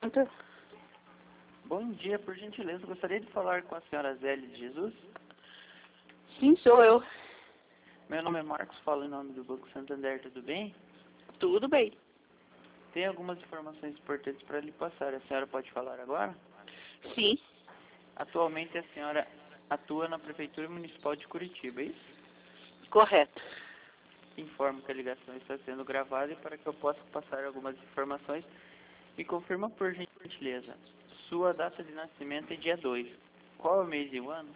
Center. Bom dia, por gentileza, gostaria de falar com a senhora Zélia de Jesus. Sim, sou eu. Meu nome é Marcos, falo em nome do Banco Santander, tudo bem? Tudo bem. Tem algumas informações importantes para lhe passar, a senhora pode falar agora? Sim, Atualmente a senhora atua na Prefeitura Municipal de Curitiba, é isso? correto. Informo que a ligação está sendo gravada e para que eu possa passar algumas informações, me confirma por gentileza. Sua data de nascimento é dia 2. Qual é o mês e o ano?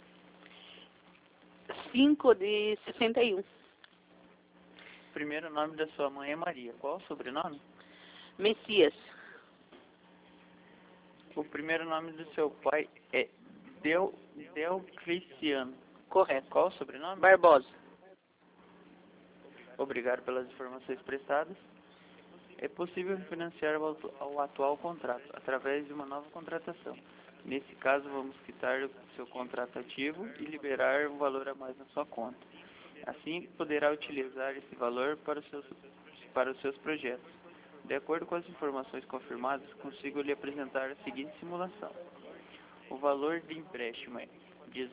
5/61. Primeiro nome da sua mãe é Maria. Qual o sobrenome? Messias. O primeiro nome do seu pai é Delcristiano. Correto. Qual o sobrenome? Barbosa. Obrigado pelas informações prestadas. É possível financiar o atual contrato através de uma nova contratação. Nesse caso, vamos quitar o seu contrato ativo e liberar um valor a mais na sua conta. Assim, poderá utilizar esse valor para os seus projetos. De acordo com as informações confirmadas, consigo lhe apresentar a seguinte simulação. O valor de empréstimo é R$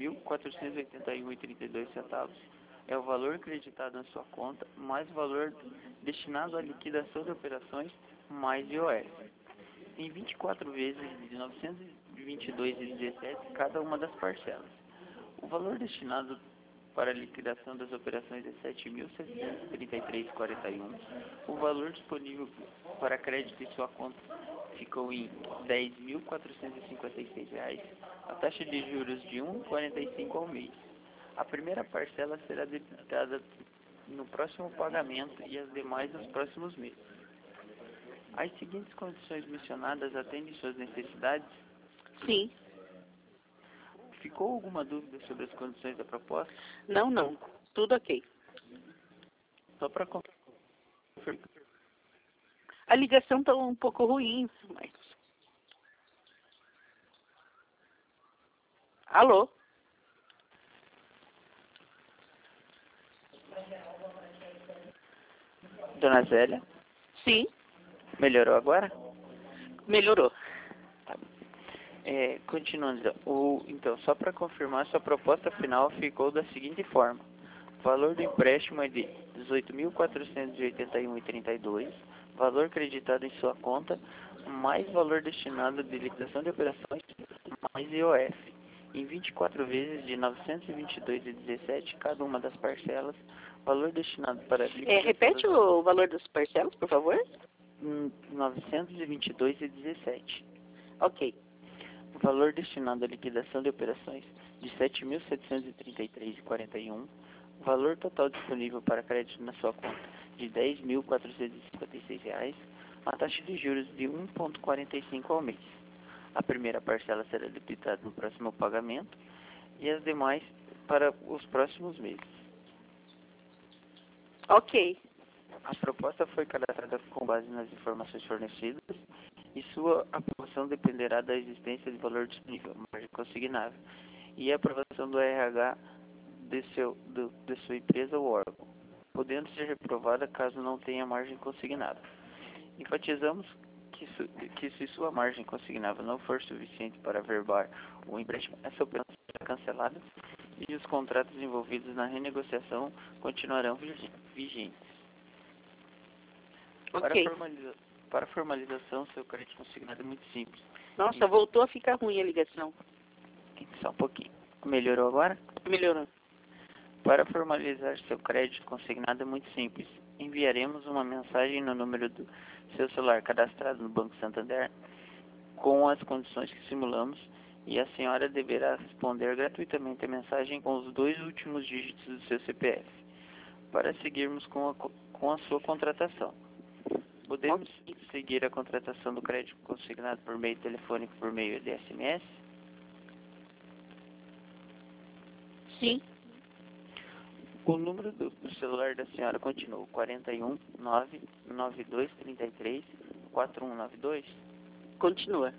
18.481,32. É o valor acreditado na sua conta, mais o valor destinado à liquidação de operações, mais IOF. Em 24 vezes de R$ 922,17 cada uma das parcelas. O valor destinado para a liquidação das operações é R$ 7.733,41. O valor disponível para crédito em sua conta ficou em R$ 10.456. A taxa de juros de 1,45 ao mês. A primeira parcela será debitada no próximo pagamento e as demais nos próximos meses. As seguintes condições mencionadas atendem suas necessidades? Sim. Ficou alguma dúvida sobre as condições da proposta? Não. Tudo ok. Só para confirmar. A ligação está um pouco ruim, Marcos. Alô? Dona Zélia, Sim, melhorou agora? melhorou. Continuando, então, só para confirmar, sua proposta final ficou da seguinte forma. O valor do empréstimo é de R$ 18.481,32, valor acreditado em sua conta, mais valor destinado de liquidação de operações, mais IOF. Em 24 vezes de R$ 922,17 cada uma das parcelas, valor destinado para liquidação Repete o valor das parcelas, por favor? R$ 922,17. Ok. O valor destinado à liquidação de operações de R$ 7.733,41. O valor total disponível para crédito na sua conta de R$ 10.456. A taxa de juros de 1,45 ao mês. A primeira parcela será debitada no próximo pagamento e as demais para os próximos meses. Ok. A proposta foi cadastrada com base nas informações fornecidas e sua aprovação dependerá da existência de valor disponível, margem consignável, e a aprovação do RH de sua empresa ou órgão, podendo ser reprovada caso não tenha margem consignada. Enfatizamos que se sua margem consignável não for suficiente para averbar o empréstimo, essa operação será cancelada e os contratos envolvidos na renegociação continuarão vigentes. Ok. Para formalização, seu crédito consignado é muito simples. Nossa, voltou a ficar ruim a ligação. Só um pouquinho. Melhorou agora? Melhorou. Para formalizar seu crédito consignado é muito simples. Enviaremos uma mensagem no número do seu celular cadastrado no Banco Santander com as condições que simulamos e a senhora deverá responder gratuitamente a mensagem com os 2 últimos dígitos do seu CPF para seguirmos com a sua contratação. Podemos seguir a contratação do crédito consignado por meio telefônico, por meio de SMS? Sim. O número do celular da senhora continua 41 99233 4192? Continua.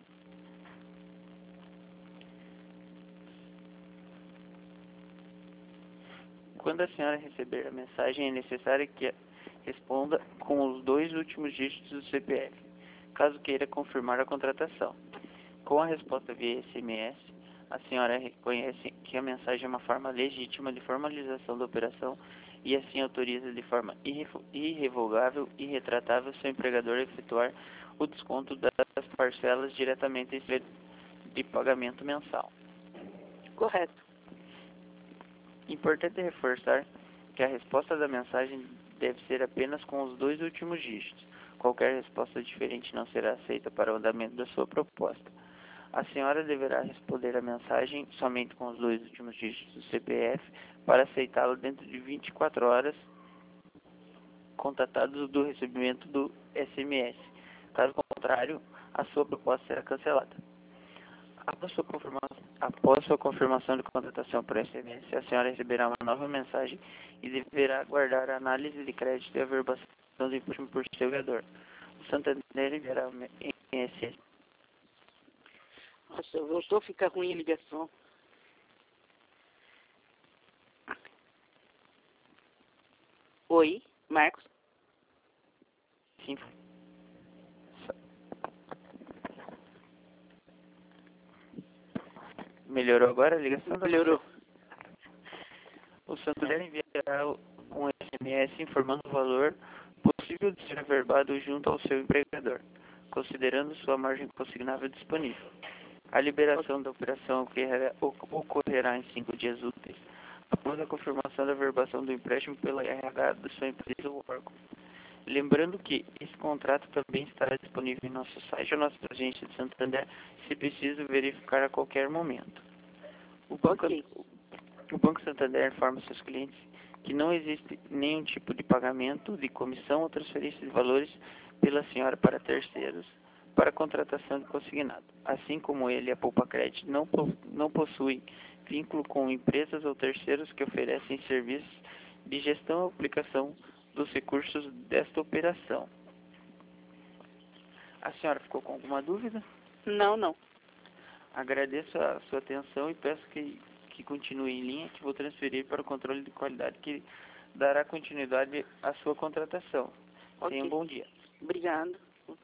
Quando a senhora receber a mensagem, é necessário que responda com os 2 últimos dígitos do CPF. caso queira confirmar a contratação. Com a resposta via SMS, a senhora reconhece que a mensagem é uma forma legítima de formalização da operação e assim autoriza de forma irrevogável e retratável seu empregador a efetuar o desconto das parcelas diretamente de pagamento mensal. Correto. Importante reforçar que a resposta da mensagem deve ser apenas com os 2 últimos dígitos. Qualquer resposta diferente não será aceita para o andamento da sua proposta. A senhora deverá responder a mensagem somente com os 2 últimos dígitos do CPF para aceitá-la dentro de 24 horas contatados do recebimento do SMS. Caso contrário, a sua proposta será cancelada. Após sua confirmação de contratação por SMS, a senhora receberá uma nova mensagem e deverá aguardar a análise de crédito e a averbação do empréstimo por seu fiador. O Santander enviará em SMS. Nossa, voltou a ficar ruim a ligação. Oi, Marcos? Sim. Melhorou agora a ligação? Melhorou. O Santander enviará um SMS informando o valor possível de ser averbado junto ao seu empregador, considerando sua margem consignável disponível. A liberação da operação ocorrerá em 5 dias úteis, após a confirmação da averbação do empréstimo pela RH da sua empresa ou órgão. Lembrando que esse contrato também estará disponível em nosso site ou nossa agência de Santander, se preciso verificar a qualquer momento. O Banco Santander informa seus clientes que não existe nenhum tipo de pagamento de comissão ou transferência de valores pela senhora para terceiros para contratação de consignado. Assim como ele, a Poupa Credit não possui vínculo com empresas ou terceiros que oferecem serviços de gestão ou aplicação dos recursos desta operação. A senhora ficou com alguma dúvida? Não. Agradeço a sua atenção e peço que continue em linha, que vou transferir para o controle de qualidade, que dará continuidade à sua contratação. Ok. Tenha um bom dia. Obrigado.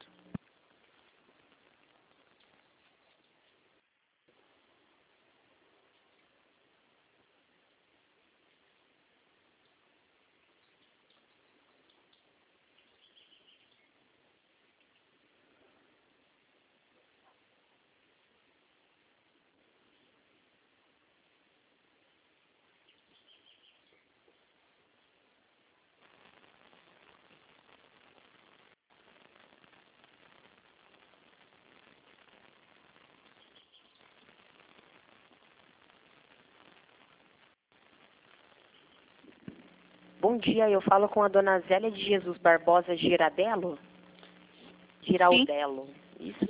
Bom dia, eu falo com a dona Zélia de Jesus Barbosa Girardello? Giraldello, isso?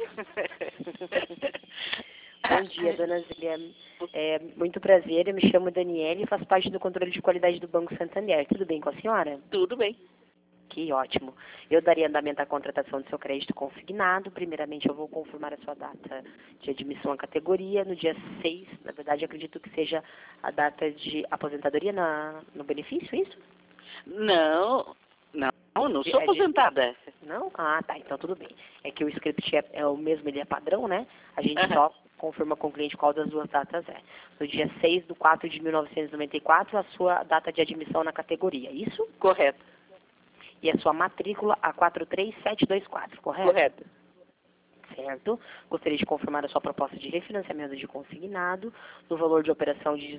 Bom dia, dona Zélia. Muito prazer, eu me chamo Daniele e faço parte do controle de qualidade do Banco Santander. Tudo bem com a senhora? Tudo bem. Que ótimo. Eu daria andamento à contratação do seu crédito consignado. Primeiramente, eu vou confirmar a sua data de admissão à categoria no dia 6. Na verdade, acredito que seja a data de aposentadoria no benefício, isso? Não sou aposentada. Não? Ah, tá, então tudo bem. É que o script é o mesmo, ele é padrão, né? A gente só confirma com o cliente qual das duas datas é. No dia 6/4/1994, a sua data de admissão na categoria, isso? Correto. E a sua matrícula a 43724, correto? Correto. Certo. Gostaria de confirmar a sua proposta de refinanciamento de consignado no valor de operação de R$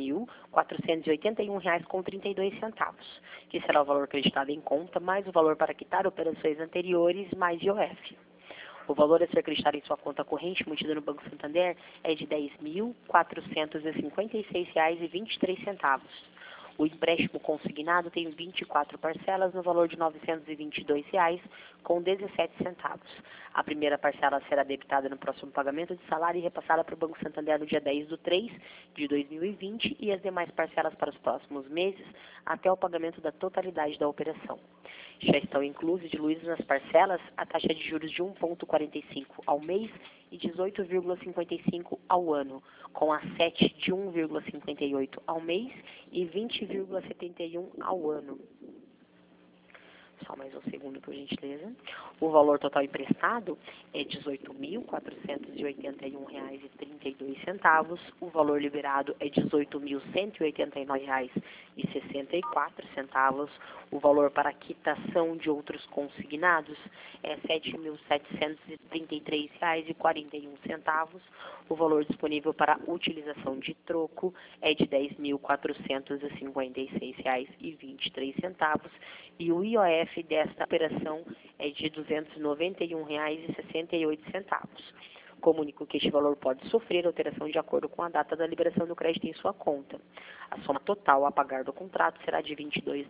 18.481,32, que será o valor acreditado em conta, mais o valor para quitar operações anteriores, mais IOF. O valor a ser acreditado em sua conta corrente mantida no Banco Santander é de R$ 10.456,23. O empréstimo consignado tem 24 parcelas no valor de R$ 922,17. A primeira parcela será debitada no próximo pagamento de salário e repassada para o Banco Santander no dia 10/3/2020 e as demais parcelas para os próximos meses até o pagamento da totalidade da operação. Já estão incluídos nas parcelas a taxa de juros de 1,45 ao mês e 18,55 ao ano, com a 7 de 1,58 ao mês e 20,71 ao ano. Só mais um segundo, por gentileza. O valor total emprestado é R$ 18.481,32. O valor liberado é R$ 18.189,64. O valor para quitação de outros consignados é R$ 7.733,41. O valor disponível para utilização de troco é de R$ 10.456,23. E o IOF desta operação é de R$ 291,68. Comunico que este valor pode sofrer alteração de acordo com a data da liberação do crédito em sua conta. A soma total a pagar do contrato será de R$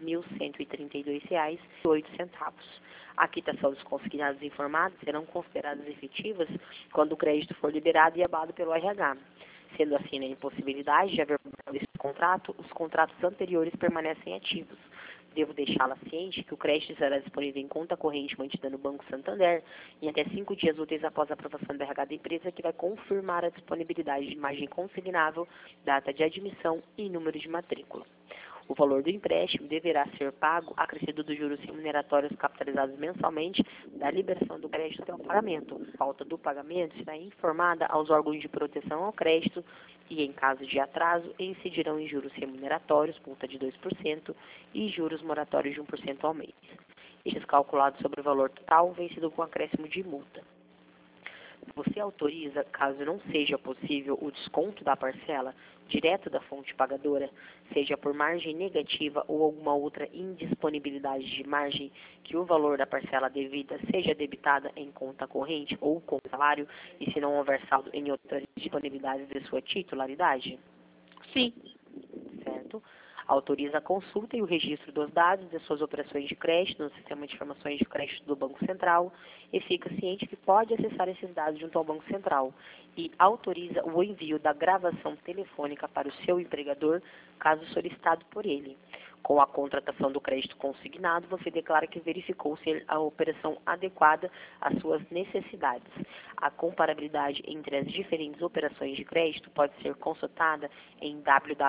22.132,08. A quitação dos consignados informados serão consideradas efetivas quando o crédito for liberado e abado pelo RH. Sendo assim, na impossibilidade de haver esse contrato, os contratos anteriores permanecem ativos. Devo deixá-la ciente que o crédito será disponível em conta corrente mantida no Banco Santander em até 5 dias úteis após a aprovação do RH da empresa, que vai confirmar a disponibilidade de margem consignável, data de admissão e número de matrícula. O valor do empréstimo deverá ser pago acrescido dos juros remuneratórios capitalizados mensalmente da liberação do crédito até o pagamento. A falta do pagamento será informada aos órgãos de proteção ao crédito e, em caso de atraso, incidirão em juros remuneratórios, multa de 2%, e juros moratórios de 1% ao mês. Estes calculados sobre o valor total, vencido com acréscimo de multa. Você autoriza, caso não seja possível o desconto da parcela direto da fonte pagadora, seja por margem negativa ou alguma outra indisponibilidade de margem, que o valor da parcela devida seja debitada em conta corrente ou com salário, e se não houver saldo em outras disponibilidades de sua titularidade? Sim. Certo? Autoriza a consulta e o registro dos dados de suas operações de crédito no Sistema de Informações de Crédito do Banco Central e fica ciente que pode acessar esses dados junto ao Banco Central, e autoriza o envio da gravação telefônica para o seu empregador, caso solicitado por ele. Com a contratação do crédito consignado, você declara que verificou ser a operação adequada às suas necessidades. A comparabilidade entre as diferentes operações de crédito pode ser consultada em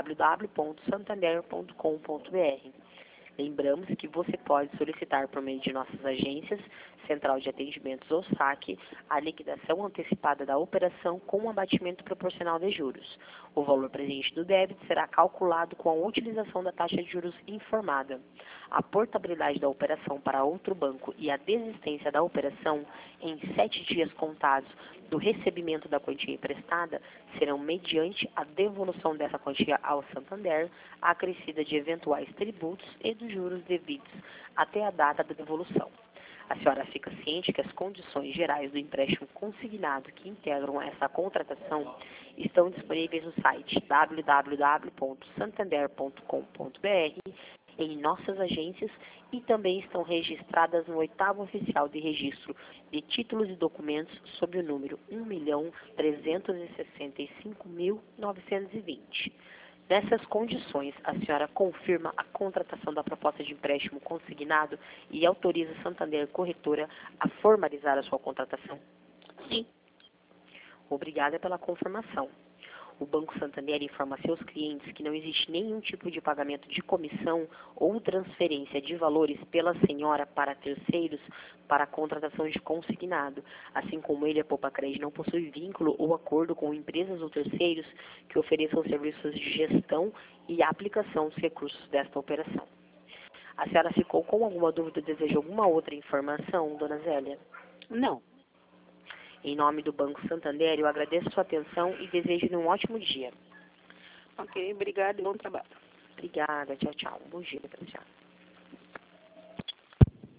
www.santander.com.br. Lembramos que você pode solicitar por meio de nossas agências, Central de Atendimentos ou SAC, a liquidação antecipada da operação com um abatimento proporcional de juros. O valor presente do débito será calculado com a utilização da taxa de juros informada. A portabilidade da operação para outro banco e a desistência da operação em 7 dias contados do recebimento da quantia emprestada serão mediante a devolução dessa quantia ao Santander, acrescida de eventuais tributos e dos juros devidos até a data da devolução. A senhora fica ciente que as condições gerais do empréstimo consignado que integram essa contratação estão disponíveis no site www.santander.com.br, em nossas agências, e também estão registradas no 8º Oficial de Registro de Títulos e Documentos sob o número 1.365.920. Nessas condições, a senhora confirma a contratação da proposta de empréstimo consignado e autoriza a Santander Corretora a formalizar a sua contratação? Sim. Obrigada pela confirmação. O Banco Santander informa a seus clientes que não existe nenhum tipo de pagamento de comissão ou transferência de valores pela senhora para terceiros para a contratação de consignado, assim como ele, a Poupa-Crédito, não possui vínculo ou acordo com empresas ou terceiros que ofereçam serviços de gestão e aplicação dos recursos desta operação. A senhora ficou com alguma dúvida ou deseja alguma outra informação, dona Zélia? Não. Em nome do Banco Santander, eu agradeço sua atenção e desejo-lhe um ótimo dia. Ok, obrigada e bom trabalho. Obrigada, tchau, tchau. Um bom dia para a senhora.